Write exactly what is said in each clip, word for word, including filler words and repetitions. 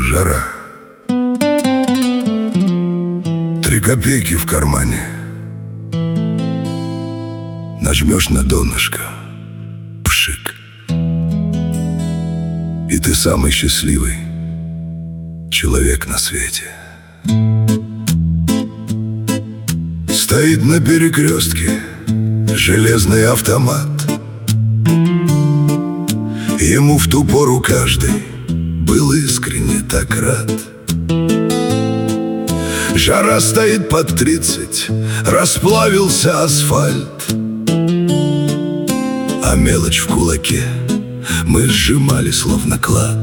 жара. Три копейки в кармане. Нажмешь на донышко, пшик, и ты самый счастливый человек на свете. Стоит на перекрестке железный автомат. Ему в ту пору каждый был искренне так рад. Жара стоит под тридцать, расплавился асфальт, а мелочь в кулаке мы сжимали словно клад.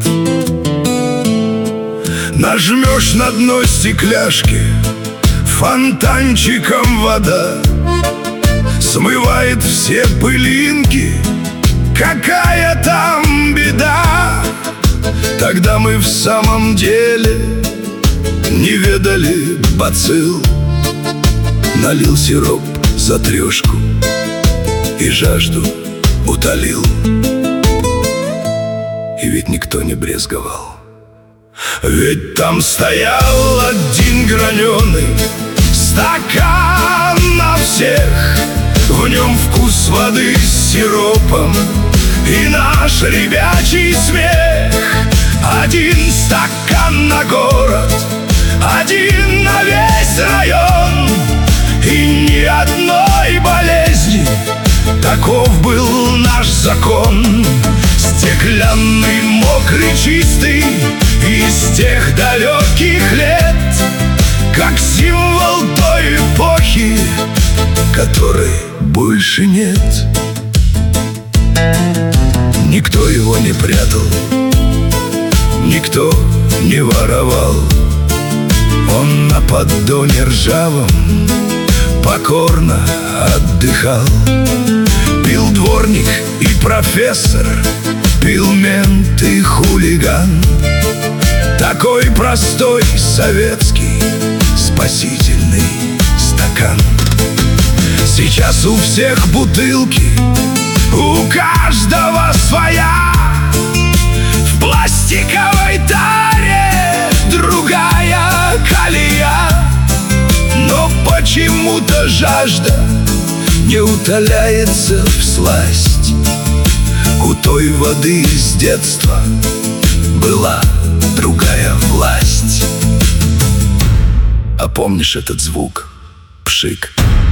Нажмешь на дно стекляшки, фонтанчиком вода смывает все пылинки. Какая там беда? Тогда мы в самом деле не ведали бацилл. Налил сироп за трешку и жажду утолил. И ведь никто не брезговал. Ведь там стоял один граненый стакан на всех. В нем вкус воды с сиропом и наш ребячий смех. Один стакан на город, один на весь район. И ни одной болезни, таков был наш закон. Стеклянный, мокрый, чистый, из тех далеких лет, как символ той эпохи, которой больше нет. Никто его не прятал, никто не воровал. Он на поддоне ржавом покорно отдыхал. Пил дворник и профессор, пил мент и хулиган. Такой простой советский спасительный стакан. Сейчас у всех бутылки, у каждого своя. В пластиковой таре другая колея. Но почему-то жажда не утоляется всласть. У той воды из детства была другая власть. А помнишь этот звук? Пшик.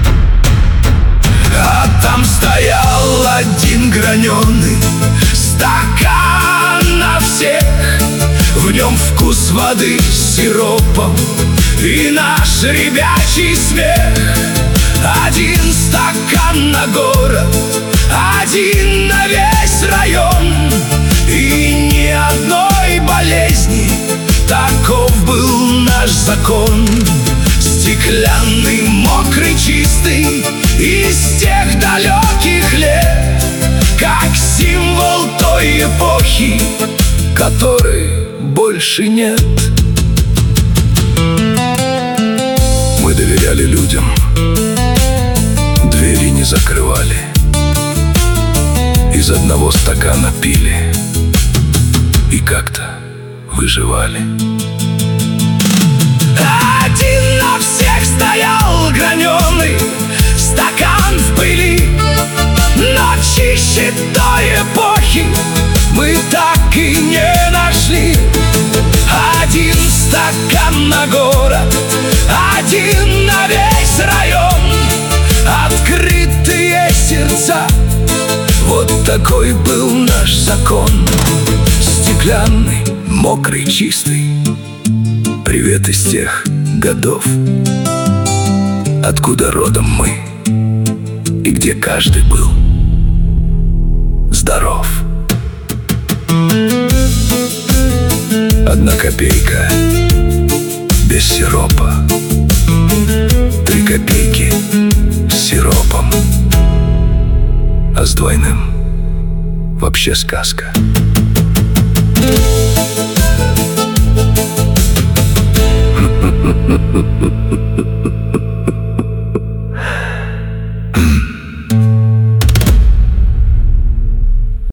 А там стоял один граненый стакан на всех. В нем вкус воды с сиропом и наш ребячий смех. Один стакан на город, один на весь район. И ни одной болезни, таков был наш закон. Стеклянный, мокрый, чистый, из тех далеких лет, как символ той эпохи, которой больше нет. Мы доверяли людям, двери не закрывали, из одного стакана пили и как-то выживали. Один на всех стоял граненый стакан в пыли, но чище той эпохи мы так и не нашли. Один стакан на город, один на весь район. Открытые сердца, вот такой был наш закон. Стеклянный, мокрый, чистый, привет из тех годов, откуда родом мы и где каждый был здоров. Одна копейка без сиропа, три копейки с сиропом, а с двойным вообще сказка.